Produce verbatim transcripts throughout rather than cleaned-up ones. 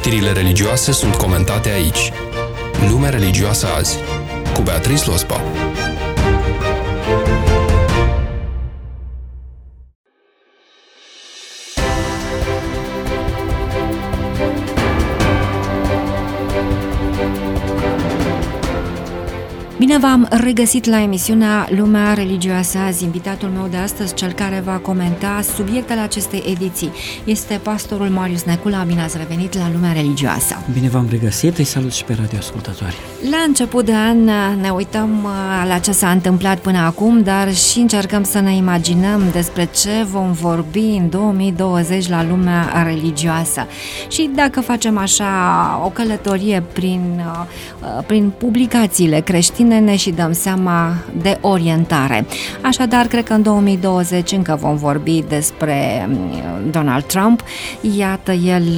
Știrile religioase sunt comentate aici. Lumea religioasă azi, cu Beatrice Lospa. Bine v-am regăsit la emisiunea Lumea Religioasă azi. Invitatul meu de astăzi, cel care va comenta subiectele acestei ediții, este pastorul Marius Necula. Bine ați revenit la Lumea Religioasă. Bine v-am regăsit, îi salut și pe radioascultători. La început de an ne uităm la ce s-a întâmplat până acum, dar și încercăm să ne imaginăm despre ce vom vorbi în două mii douăzeci la Lumea Religioasă. Și dacă facem așa o călătorie prin, prin publicațiile creștine, ne și dăm seama de orientare. Așadar, cred că în două mii douăzeci încă vom vorbi despre Donald Trump. Iată, el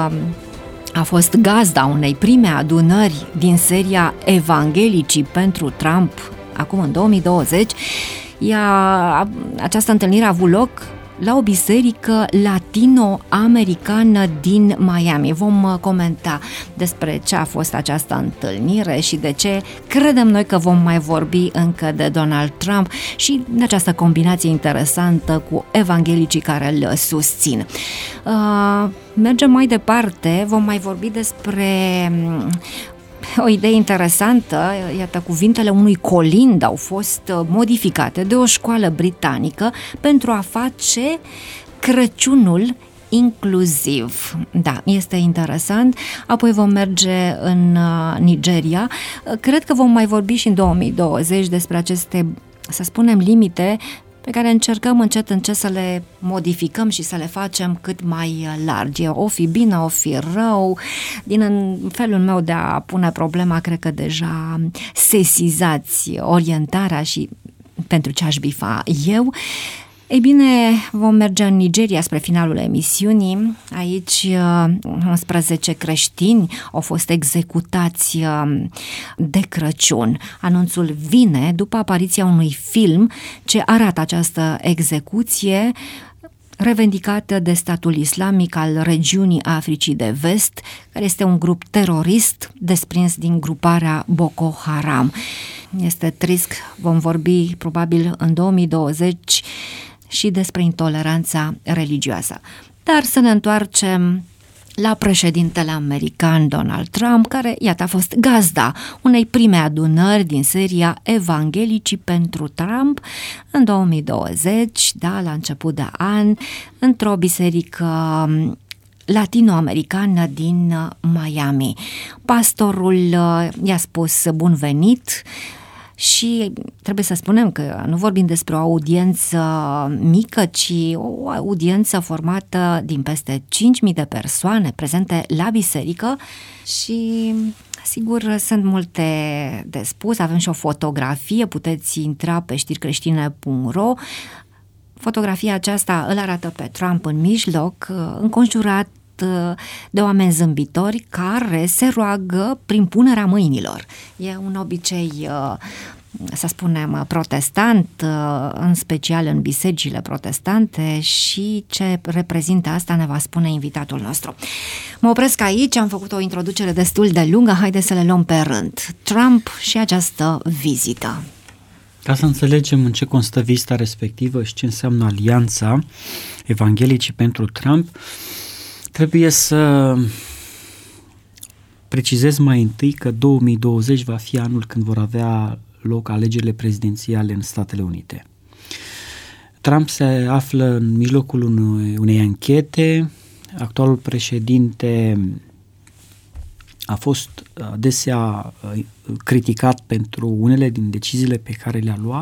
a fost gazda unei prime adunări din seria Evanghelicii pentru Trump, acum în două mii douăzeci. Ea, această întâlnire a avut loc la o biserică latino-americană din Miami. Vom comenta despre ce a fost această întâlnire și de ce credem noi că vom mai vorbi încă de Donald Trump și de această combinație interesantă cu evanghelicii care îl susțin. Uh, mergem mai departe, vom mai vorbi despre o idee interesantă. Iată, cuvintele unui colind au fost modificate de o școală britanică pentru a face Crăciunul inclusiv. Da, este interesant. Apoi vom merge în Nigeria. Cred că vom mai vorbi și în două mii douăzeci despre aceste, să spunem, limite pe care încercăm încet încet să le modificăm și să le facem cât mai largi. O fi bine, o fi rău. Din felul meu de a pune problema, cred că deja sesizați orientarea și pentru ce aș bifa eu. Ei bine, vom merge în Nigeria spre finalul emisiunii. Aici unsprezece creștini au fost executați de Crăciun. Anunțul vine după apariția unui film ce arată această execuție revendicată de statul islamic al regiunii Africii de Vest, care este un grup terorist desprins din gruparea Boko Haram. Este trist, vom vorbi probabil în două mii douăzeci și despre intoleranța religioasă. Dar să ne întoarcem la președintele american Donald Trump, care, iată, a fost gazda unei prime adunări din seria Evanghelicii pentru Trump în două mii douăzeci, da, la început de an, într-o biserică latino-americană din Miami. Pastorul i-a spus bun venit. Și trebuie să spunem că nu vorbim despre o audiență mică, ci o audiență formată din peste cinci mii de persoane prezente la biserică și sigur sunt multe de spus. Avem și o fotografie, puteți intra pe știri creștine punct ro. Fotografia aceasta îl arată pe Trump în mijloc, înconjurat de oameni zâmbitori care se roagă prin punerea mâinilor. E un obicei, să spunem, protestant, în special în bisericile protestante, și ce reprezintă asta ne va spune invitatul nostru. Mă opresc aici, am făcut o introducere destul de lungă, haideți să le luăm pe rând. Trump și această vizită. Ca să înțelegem în ce constă vizita respectivă și ce înseamnă alianța Evanghelicii pentru Trump, trebuie să precizez mai întâi că două mii douăzeci va fi anul când vor avea loc alegerile prezidențiale în Statele Unite. Trump se află în mijlocul unei, unei anchete. Actualul președinte a fost adesea criticat pentru unele din deciziile pe care le-a luat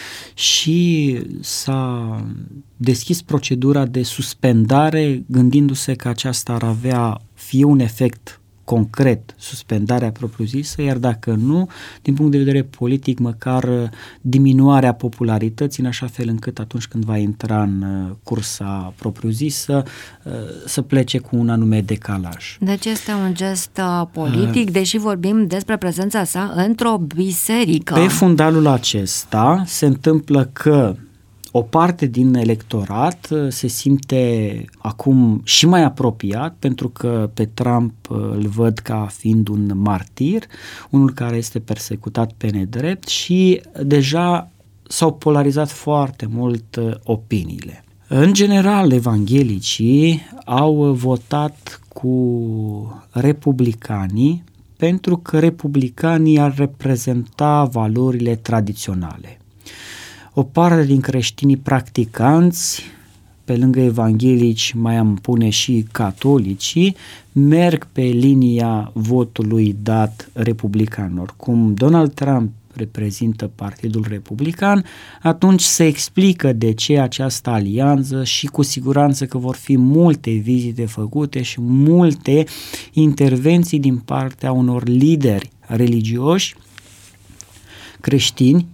și s-a deschis procedura de suspendare, gândindu-se că aceasta ar avea fie un efect concret, suspendarea propriu-zisă, iar dacă nu, din punct de vedere politic, măcar diminuarea popularității, în așa fel încât atunci când va intra în cursa propriu-zisă să plece cu un anume decalaj. Deci este un gest politic, uh, deși vorbim despre prezența sa într-o biserică. Pe fundalul acesta se întâmplă că o parte din electorat se simte acum și mai apropiat, pentru că pe Trump îl văd ca fiind un martir, unul care este persecutat pe nedrept și deja s-au polarizat foarte mult opiniile. În general, evanghelicii au votat cu republicanii pentru că republicanii ar reprezenta valorile tradiționale. O parte din creștinii practicanți, pe lângă evanghelici mai am pune și catolicii, merg pe linia votului dat republicanilor. Cum Donald Trump reprezintă Partidul Republican, atunci se explică de ce această alianță și cu siguranță că vor fi multe vizite făcute și multe intervenții din partea unor lideri religioși creștini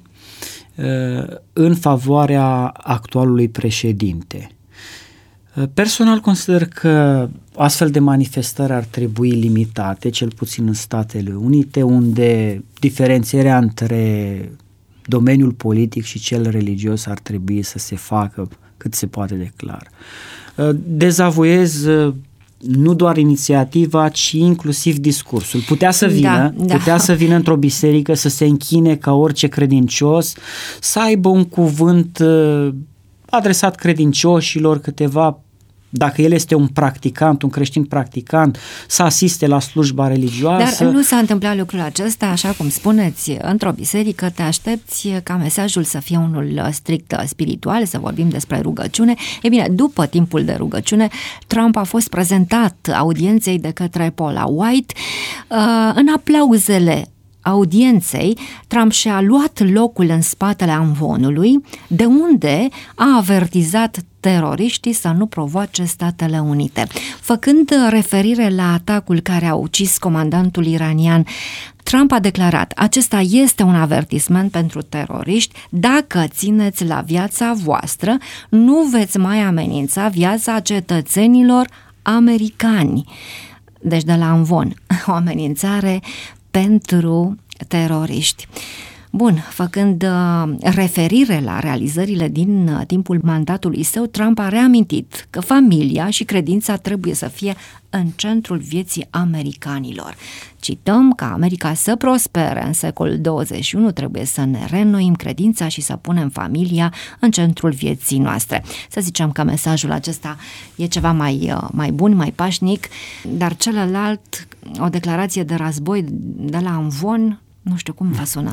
în favoarea actualului președinte. Personal consider că astfel de manifestări ar trebui limitate, cel puțin în Statele Unite, unde diferențierea între domeniul politic și cel religios ar trebui să se facă cât se poate de clar. Dezavoiez nu doar inițiativa, ci inclusiv discursul. Putea să vină, da, da. putea să vină într-o biserică, să se închine ca orice credincios, să aibă un cuvânt adresat credincioșilor, câteva, dacă el este un practicant, un creștin practicant, să asiste la slujba religioasă. Dar nu s-a întâmplat lucrul acesta, așa cum spuneți, într-o biserică te aștepți ca mesajul să fie unul strict spiritual, să vorbim despre rugăciune. E bine, după timpul de rugăciune, Trump a fost prezentat audienței de către Paula White în aplauzele audienței. Trump și-a luat locul în spatele amvonului, de unde a avertizat teroriștii să nu provoace Statele Unite. Făcând referire la atacul care a ucis comandantul iranian, Trump a declarat: acesta este un avertisment pentru teroriști, dacă țineți la viața voastră, nu veți mai amenința viața cetățenilor americani. Deci de la amvon, o amenințare pentru teroriști. Bun, făcând uh, referire la realizările din uh, timpul mandatului său, Trump a reamintit că familia și credința trebuie să fie în centrul vieții americanilor. Cităm: ca America să prospere în secolul douăzeci și unu, trebuie să ne reînnoim credința și să punem familia în centrul vieții noastre. Să zicem că mesajul acesta e ceva mai, uh, mai bun, mai pașnic, dar celălalt, o declarație de război de la amvon, nu știu cum va suna.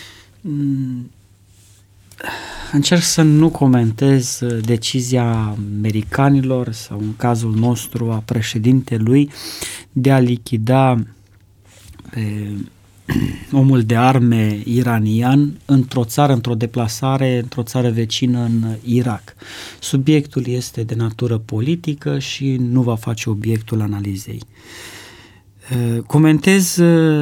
Încerc să nu comentez decizia americanilor sau în cazul nostru a președintelui de a lichida pe omul de arme iranian într-o țară, într-o deplasare, într-o țară vecină în Irak. Subiectul este de natură politică și nu va face obiectul analizei. Comentez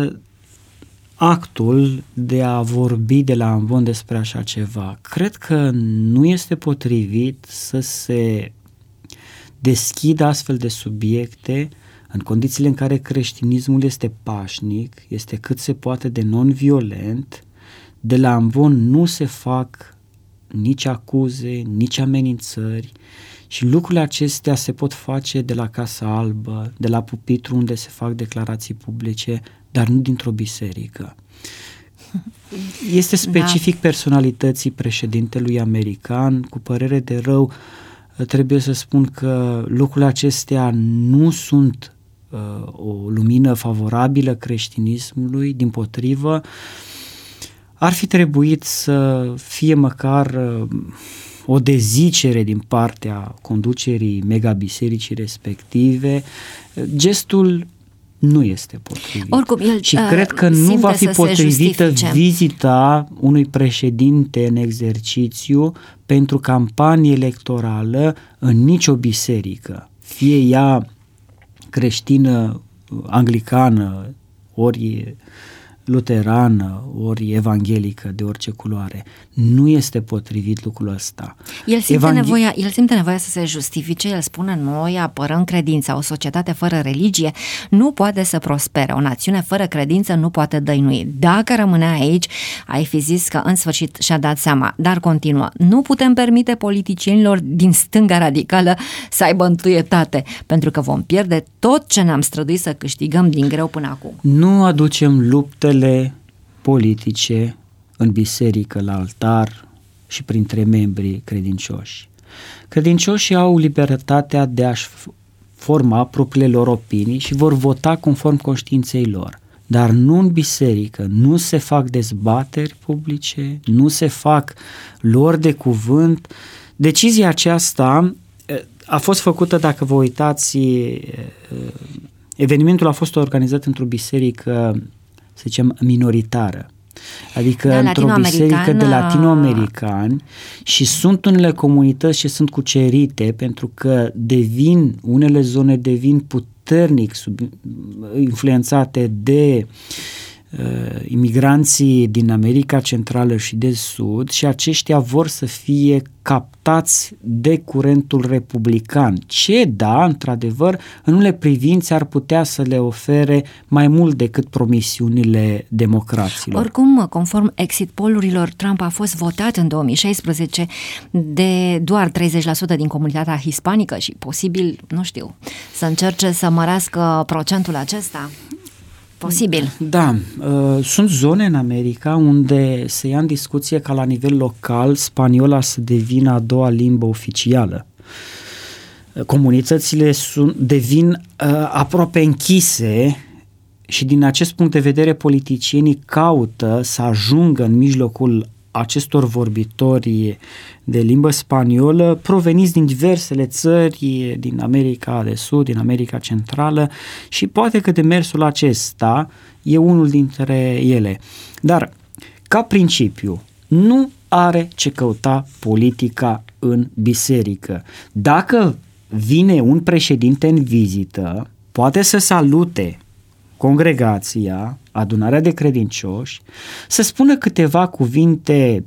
actul de a vorbi de la amvon despre așa ceva. Cred că nu este potrivit să se deschidă astfel de subiecte în condițiile în care creștinismul este pașnic, este cât se poate de non-violent. De la amvon nu se fac nici acuze, nici amenințări și lucrurile acestea se pot face de la Casa Albă, de la pupitru unde se fac declarații publice, dar nu dintr-o biserică. Este specific da. personalității președintelui american. Cu părere de rău, trebuie să spun că lucrurile acestea nu sunt uh, o lumină favorabilă creștinismului, dimpotrivă. Ar fi trebuit să fie măcar uh, o dezicere din partea conducerii megabisericii respective. Gestul nu este potrivit. Oricum, el, și cred că nu va fi potrivită vizita unui președinte în exercițiu pentru campanie electorală în nicio biserică, fie ea creștină, anglicană, ori luterană, ori evanghelică, de orice culoare. Nu este potrivit lucrul ăsta. El simte, Evanghe- nevoia, el simte nevoia să se justifice, el spune: noi apărăm credința, o societate fără religie nu poate să prospere, o națiune fără credință nu poate dăinui. Dacă rămânea aici, ai fi zis că în sfârșit și-a dat seama, dar continuă: nu putem permite politicienilor din stânga radicală să aibă întâietate, pentru că vom pierde tot ce ne-am străduit să câștigăm din greu până acum. Nu aducem luptele politice în biserică, la altar și printre membrii credincioși. Credincioșii au libertatea de a-și forma propriile lor opinii și vor vota conform conștiinței lor. Dar nu în biserică, nu se fac dezbateri publice, nu se fac luări de cuvânt. Decizia aceasta a fost făcută, dacă vă uitați, evenimentul a fost organizat într-o biserică, să zicem, minoritară. Adică da, într-o biserică de latino-americani, și sunt unele comunități ce sunt cucerite pentru că devin, unele zone devin puternic sub, influențate de uh, imigranții din America Centrală și de Sud, și aceștia vor să fie captați de curentul republican, ce, da, într-adevăr, în unele privințe ar putea să le ofere mai mult decât promisiunile democraților. Oricum, conform exit poll-urilor, Trump a fost votat în două mii șaisprezece de doar treizeci la sută din comunitatea hispanică și posibil, nu știu, să încerce să mărească procentul acesta. Posibil. Da, uh, sunt zone în America unde se ia în discuție ca la nivel local spaniola să devină a doua limbă oficială. Comunitățile sunt, devin uh, aproape închise și din acest punct de vedere politicienii caută să ajungă în mijlocul acestor vorbitori de limbă spaniolă proveniți din diversele țări din America de Sud, din America Centrală, și poate că demersul acesta e unul dintre ele. Dar, ca principiu, nu are ce căuta politica în biserică. Dacă vine un președinte în vizită, poate să salute congregația, adunarea de credincioși, să spună câteva cuvinte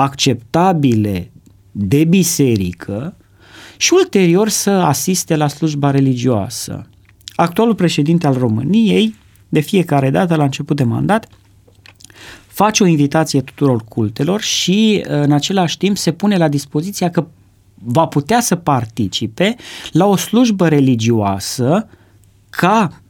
acceptabile de biserică și ulterior să asiste la slujba religioasă. Actualul președinte al României, de fiecare dată la început de mandat, face o invitație tuturor cultelor și în același timp se pune la dispoziția că va putea să participe la o slujbă religioasă ca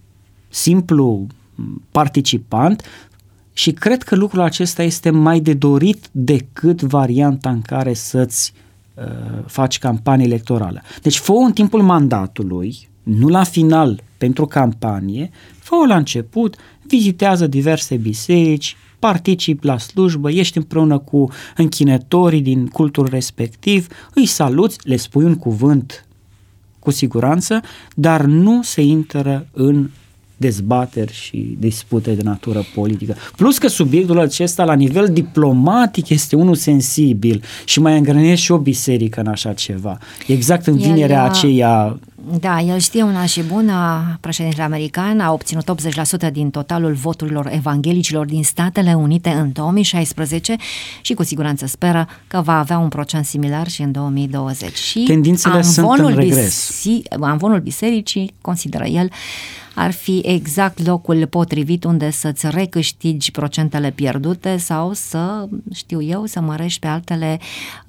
simplu participant, și cred că lucrul acesta este mai de dorit decât varianta în care să-ți uh, faci campanie electorală. Deci fă-o în timpul mandatului, nu la final pentru campanie, fă-o la început, vizitează diverse biserici, participi la slujbă, ești împreună cu închinătorii din cultul respectiv, îi saluți, le spui un cuvânt cu siguranță, dar nu se intră în dezbateri și dispute de natură politică. Plus că subiectul acesta la nivel diplomatic este unul sensibil și mai îngrănește și o biserică în așa ceva. Exact în vinerea el, aceea... Da, el știe una și bună, președintele american a obținut optzeci la sută din totalul voturilor evanghelicilor din Statele Unite în două mii șaisprezece și cu siguranță speră că va avea un procent similar și în două mii douăzeci. Și tendințele sunt în regres. Bisi, amvonul bisericii, consideră el, ar fi exact locul potrivit unde să-ți recâștigi procentele pierdute sau să, știu eu, să mărești pe altele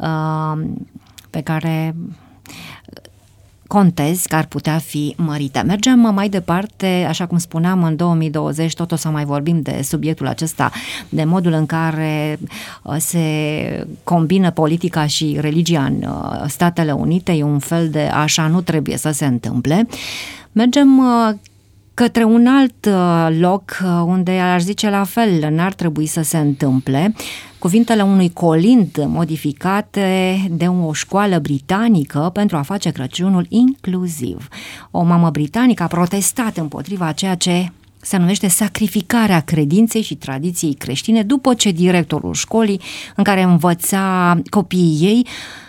uh, pe care contezi că ar putea fi mărite. Mergem mai departe, așa cum spuneam, în două mii douăzeci tot o să mai vorbim de subiectul acesta, de modul în care se combină politica și religia în Statele Unite, e un fel de așa nu trebuie să se întâmple. Mergem către un alt loc unde aș zice la fel, n-ar trebui să se întâmple. Cuvintele unui colind modificate de o școală britanică pentru a face Crăciunul inclusiv. O mamă britanică a protestat împotriva ceea ce se numește sacrificarea credinței și tradiției creștine după ce directorul școlii în care învăța copiii ei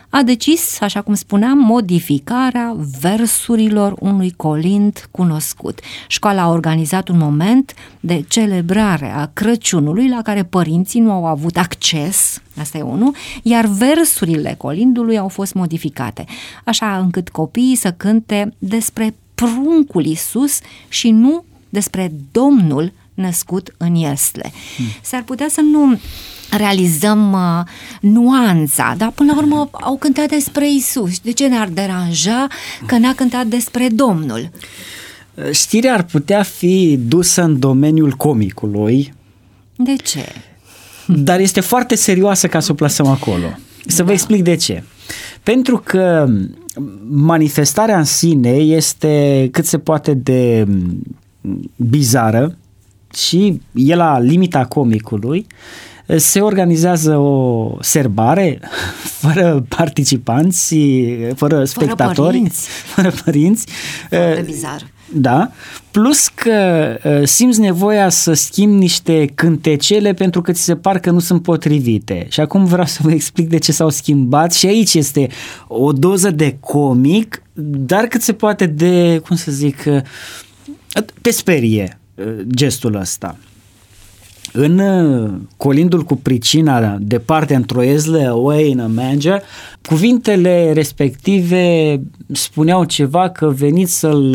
a decis, așa cum spuneam, modificarea versurilor unui colind cunoscut. Școala a organizat un moment de celebrare a Crăciunului la care părinții nu au avut acces, asta e unul, iar versurile colindului au fost modificate, așa încât copiii să cânte despre pruncul Iisus și nu despre Domnul născut în Iesle. Hmm. S-ar putea să nu realizăm uh, nuanța, dar până la urmă au cântat despre Iisus. De ce ne-ar deranja că n-a cântat despre Domnul? Știrea ar putea fi dusă în domeniul comicului. De ce? Dar este foarte serioasă ca să o plasăm acolo. Să da. Vă explic de ce. Pentru că manifestarea în sine este cât se poate de bizară și e la limita comicului. Se organizează o serbare fără participanți, fără spectatori, fără părinți. Fără părinți. Foarte bizar. Da, plus că simți nevoia să schimbi niște cântecele pentru că ți se par că nu sunt potrivite. Și acum vreau să vă explic de ce s-au schimbat și aici este o doză de comic, dar cât se poate de, cum să zic, te sperie gestul ăsta. În colindul cu pricina departe într-o iezlă, away in a manger, cuvintele respective spuneau ceva că veniți să-l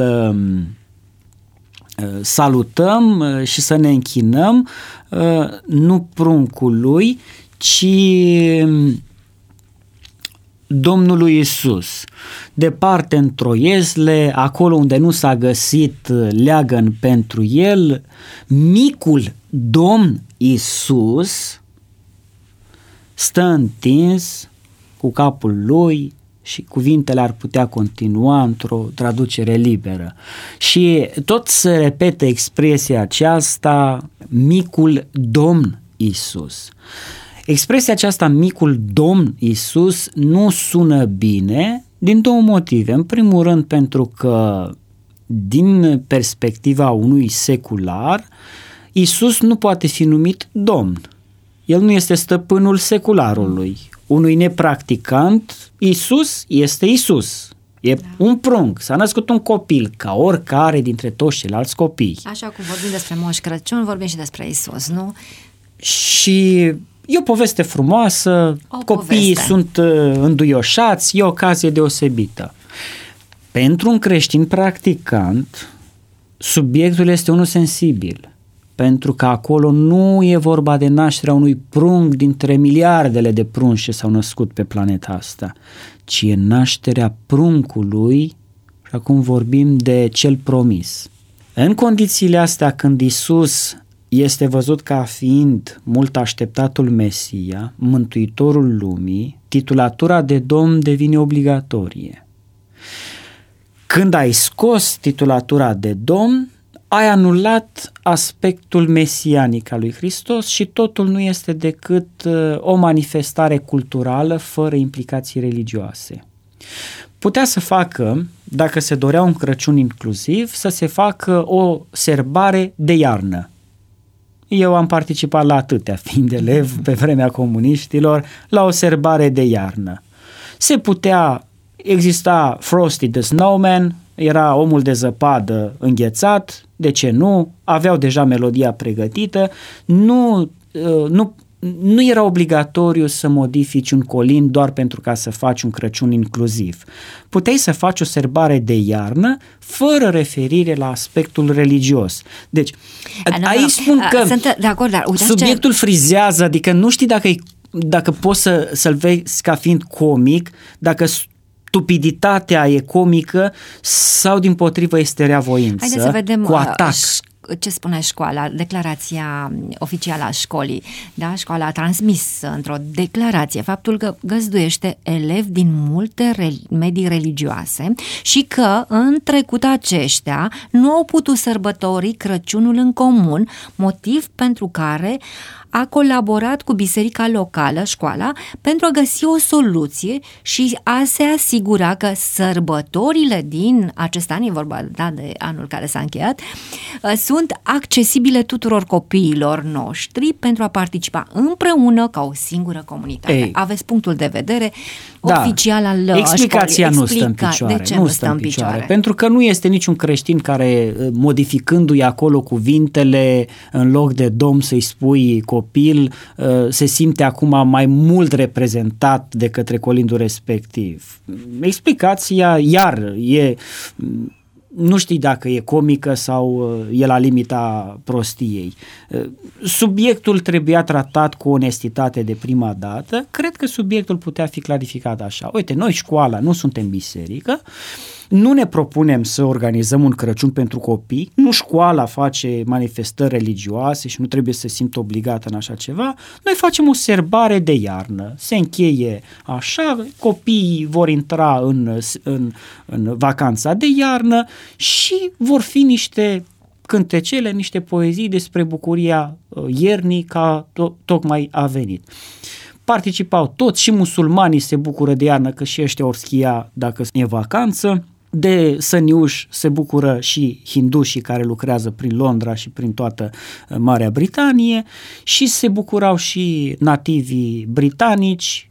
salutăm și să ne închinăm, nu pruncului, ci Domnului Iisus. Departe într-o iezle, acolo unde nu s-a găsit leagăn pentru el, micul Domn Iisus stă întins cu capul lui și cuvintele ar putea continua într-o traducere liberă. Și tot se repete expresia aceasta, micul Domn Iisus. Expresia aceasta, micul Domn Iisus, nu sună bine din două motive. În primul rând pentru că din perspectiva unui secular, Iisus nu poate fi numit Domn. El nu este stăpânul secularului. Unui nepracticant, Iisus este Iisus. E da. un prunc, s-a născut un copil, ca oricare dintre toți ceilalți copii. Așa cum vorbim despre Moș Crăciun, vorbim și despre Iisus, nu? Și e o poveste frumoasă, o copiii poveste. sunt înduioșați, e o ocazie deosebită. Pentru un creștin practicant, subiectul este unul sensibil, pentru că acolo nu e vorba de nașterea unui prunc dintre miliardele de prunci ce s-au născut pe planeta asta, ci e nașterea pruncului, și acum vorbim de cel promis. În condițiile astea, când Iisus este văzut ca fiind mult așteptatul Mesia, mântuitorul lumii, titulatura de Domn devine obligatorie. Când ai scos titulatura de Domn, ai anulat aspectul mesianic al lui Hristos și totul nu este decât o manifestare culturală fără implicații religioase. Putea să facă, dacă se dorea un Crăciun inclusiv, să se facă o serbare de iarnă. Eu am participat la atâtea, fiind elev pe vremea comuniștilor, la o serbare de iarnă. Se putea, exista Frosty the Snowman, era omul de zăpadă înghețat, de ce nu, aveau deja melodia pregătită, nu, nu, nu era obligatoriu să modifici un colind doar pentru ca să faci un Crăciun inclusiv. Puteai să faci o serbare de iarnă fără referire la aspectul religios. Deci, no, aici no, spun că sunt de acord, dar subiectul ce... frizează, adică nu știi dacă, e, dacă poți să, să-l vezi ca fiind comic, dacă stupiditatea e comică sau dimpotrivă este reavoință. Haideți să vedem cu atac. Ce spune școala, declarația oficială a școlii. Da? Școala a transmis într-o declarație faptul că găzduiește elevi din multe medii religioase și că în trecut aceștia nu au putut sărbători Crăciunul în comun, motiv pentru care a colaborat cu biserica locală, școala, pentru a găsi o soluție și a se asigura că sărbătorile din acest an, e vorba da, de anul care s-a încheiat, sunt accesibile tuturor copiilor noștri pentru a participa împreună ca o singură comunitate. Ei, aveți punctul de vedere da, oficial al explicația școlii. nu stă în picioare. De ce nu, nu stă în picioare? picioare? Pentru că nu este niciun creștin care, modificându-i acolo cuvintele, în loc de domn să-i spui copil, se simte acum mai mult reprezentat de către colindul respectiv. Explicația, iar, e... nu știi dacă e comică sau e la limita prostiei. Subiectul trebuia tratat cu onestitate de prima dată. Cred că subiectul putea fi clarificat așa. Uite, noi școala nu suntem biserică, nu ne propunem să organizăm un Crăciun pentru copii, nu școala face manifestări religioase și nu trebuie să se simtă obligată în așa ceva, noi facem o serbare de iarnă, se încheie așa, copiii vor intra în, în, în vacanța de iarnă și vor fi niște cântecele, niște poezii despre bucuria iernii ca to- tocmai a venit. Participau toți, și musulmanii se bucură de iarnă că și ăștia or schia dacă e vacanță, de săniuși se bucură și hindușii care lucrează prin Londra și prin toată Marea Britanie și se bucurau și nativii britanici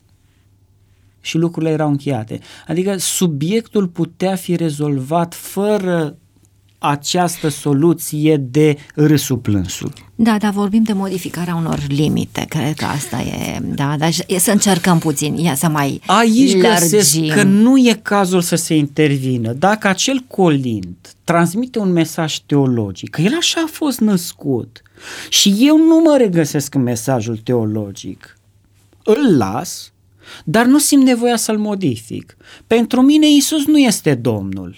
și lucrurile erau încheiate. Adică subiectul putea fi rezolvat fără această soluție de râsul plânsul. Da, dar vorbim de modificarea unor limite, cred că asta e, da, dar e să încercăm puțin, ia să mai Aici lărgim. Găsesc că nu e cazul să se intervină. Dacă acel colind transmite un mesaj teologic, că el așa a fost născut și eu nu mă regăsesc în mesajul teologic, îl las, dar nu simt nevoia să-l modific. Pentru mine Iisus nu este Domnul.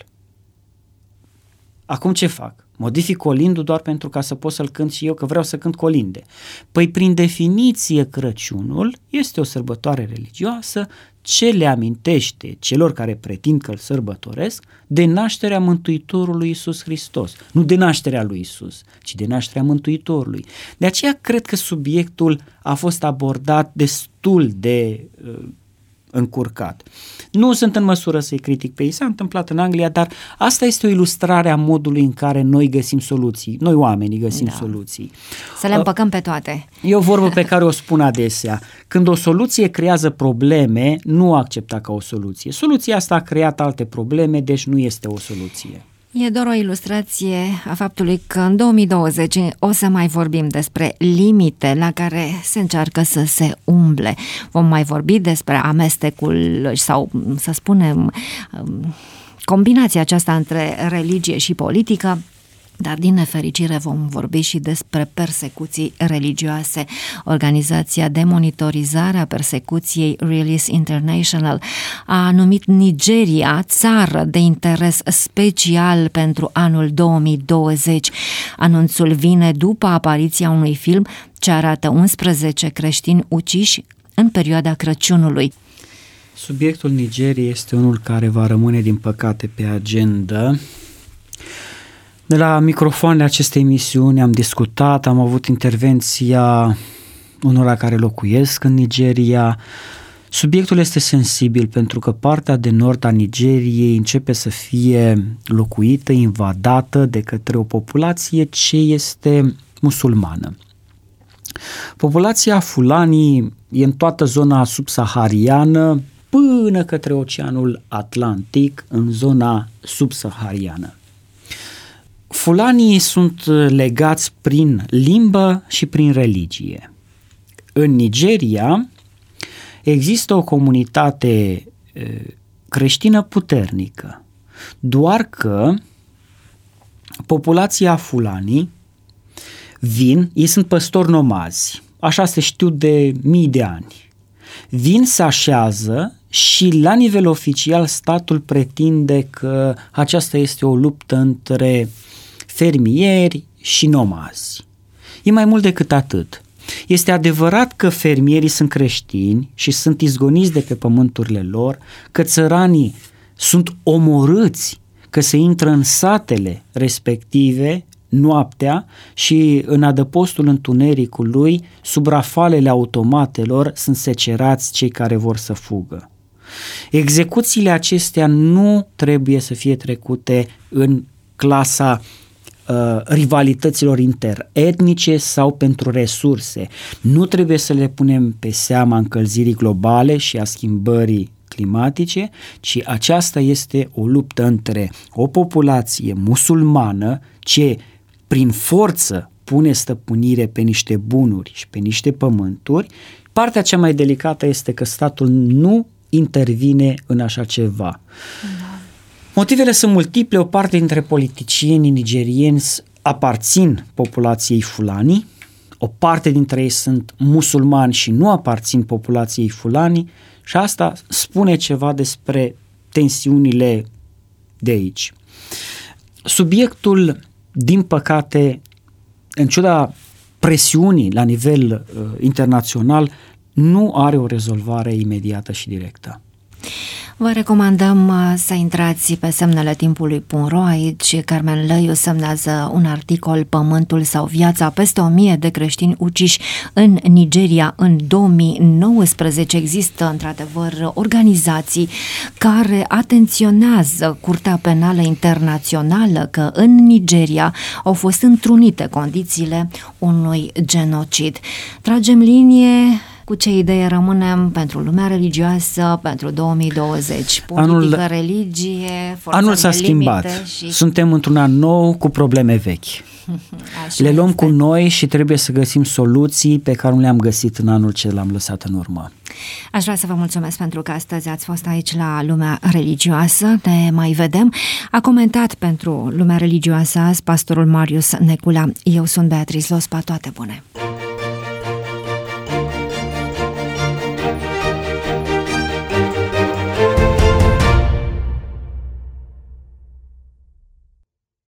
Acum ce fac? Modific colindul doar pentru ca să pot să-l cânt și eu, că vreau să cânt colinde. Păi prin definiție Crăciunul este o sărbătoare religioasă ce le amintește celor care pretind că îl sărbătoresc de nașterea Mântuitorului Iisus Hristos. Nu de nașterea lui Iisus, ci de nașterea Mântuitorului. De aceea cred că subiectul a fost abordat destul de uh, încurcat. Nu sunt în măsură să-i critic pe ei, s-a întâmplat în Anglia, dar asta este o ilustrare a modului în care noi găsim soluții. Noi oamenii găsim da. soluții. Să le împăcăm pe toate. E o vorbă pe care o spun adesea. Când o soluție creează probleme, nu o accepta ca o soluție. Soluția asta a creat alte probleme, deci nu este o soluție. E doar o ilustrație a faptului că în două mii douăzeci o să mai vorbim despre limite la care se încearcă să se umble. Vom mai vorbi despre amestecul sau, să spunem, combinația aceasta între religie și politică. Dar din nefericire vom vorbi și despre persecuții religioase. Organizația de monitorizare a persecuției Release International a numit Nigeria țară de interes special pentru anul două mii douăzeci. Anunțul vine după apariția unui film ce arată unsprezece creștini uciși în perioada Crăciunului. Subiectul Nigeriei este unul care va rămâne din păcate pe agenda. De la microfoanele acestei emisiuni am discutat, am avut intervenția unora care locuiesc în Nigeria. Subiectul este sensibil pentru că partea de nord a Nigeriei începe să fie locuită, invadată de către o populație ce este musulmană. Populația Fulani e în toată zona subsahariană până către Oceanul Atlantic, în zona subsahariană. Fulanii sunt legați prin limbă și prin religie. În Nigeria există o comunitate creștină puternică, doar că populația Fulanii vin, ei sunt păstori nomazi, așa se știu de mii de ani, vin, se așează și la nivel oficial statul pretinde că aceasta este o luptă între fermieri și nomazi. E mai mult decât atât. Este adevărat că fermierii sunt creștini și sunt izgoniți de pe pământurile lor, că țăranii sunt omorâți, că se intră în satele respective noaptea și în adăpostul întunericului, sub rafalele automatelor, sunt secerați cei care vor să fugă. Execuțiile acestea nu trebuie să fie trecute în clasa uh, rivalităților interetnice sau pentru resurse. Nu trebuie să le punem pe seama încălzirii globale și a schimbării climatice, ci aceasta este o luptă între o populație musulmană ce prin forță pune stăpânire pe niște bunuri și pe niște pământuri. Partea cea mai delicată este că statul nu intervine în așa ceva. Da. Motivele sunt multiple. O parte dintre politicienii nigerieni aparțin populației Fulani, o parte dintre ei sunt musulmani și nu aparțin populației Fulani și asta spune ceva despre tensiunile de aici. Subiectul, din păcate, în ciuda presiunii la nivel uh, internațional, nu are o rezolvare imediată și directă. Vă recomandăm să intrați pe semnele timpului punct ro. Aici Carmen Lăiu semnează un articol: Pământul sau viața, peste o mie de creștini uciși în Nigeria în două mii nouăsprezece. Există într-adevăr organizații care atenționează Curtea Penală Internațională că în Nigeria au fost întrunite condițiile unui genocid. Tragem linie. Cu ce idee rămânem pentru lumea religioasă pentru două mii douăzeci? Politică, anul, religie, anul s-a schimbat. Și... Suntem într-un an nou cu probleme vechi. Așa Le luăm este. Cu noi și trebuie să găsim soluții pe care nu le-am găsit în anul ce l-am lăsat în urmă. Aș vrea să vă mulțumesc pentru că astăzi ați fost aici la Lumea Religioasă. Ne mai vedem. A comentat pentru Lumea Religioasă azi pastorul Marius Necula. Eu sunt Beatrice Lospa. Toate bune!